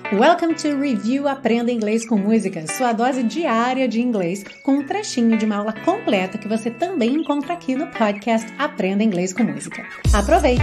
Welcome to Review Aprenda Inglês com Música, sua dose diária de inglês, com um trechinho de uma aula completa que você também encontra aqui no podcast Aprenda Inglês com Música. Aproveite!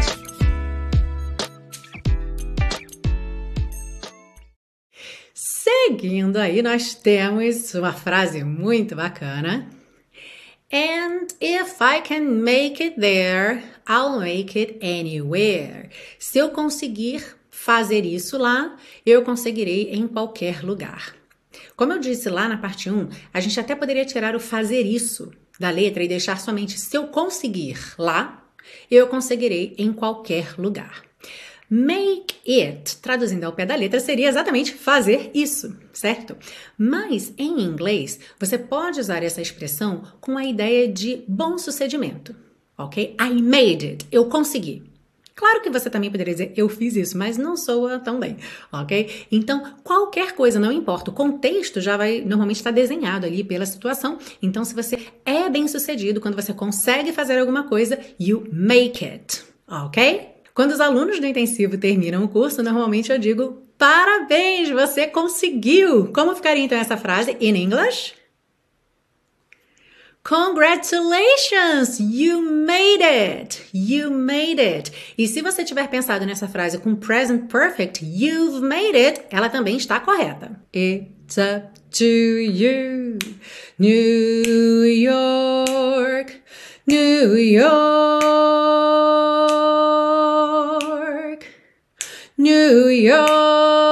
Seguindo aí, nós temos uma frase muito bacana. And if I can make it there, I'll make it anywhere. Se eu conseguir fazer isso lá, eu conseguirei em qualquer lugar. Como eu disse lá na parte 1, a gente até poderia tirar o fazer isso da letra e deixar somente se eu conseguir lá, eu conseguirei em qualquer lugar. Make it, traduzindo ao pé da letra, seria exatamente fazer isso, certo? Mas em inglês, você pode usar essa expressão com a ideia de bom sucedimento, ok? I made it, eu consegui. Claro que você também poderia dizer, eu fiz isso, mas não soa tão bem, ok? Então, qualquer coisa, não importa, o contexto já vai normalmente estar desenhado ali pela situação. Então, se você é bem-sucedido, quando você consegue fazer alguma coisa, you make it, ok? Quando os alunos do intensivo terminam o curso, normalmente eu digo, parabéns, você conseguiu! Como ficaria então essa frase in English? Congratulations! You made it! You made it! E se você tiver pensado nessa frase com present perfect, you've made it, ela também está correta. It's up to you, New York, New York, New York.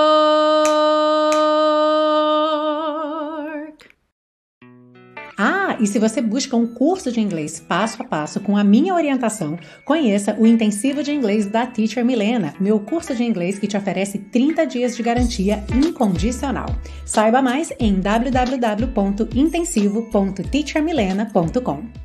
E se você busca um curso de inglês passo a passo com a minha orientação, conheça o Intensivo de Inglês da Teacher Milena, meu curso de inglês que te oferece 30 dias de garantia incondicional. Saiba mais em www.intensivo.teachermilena.com.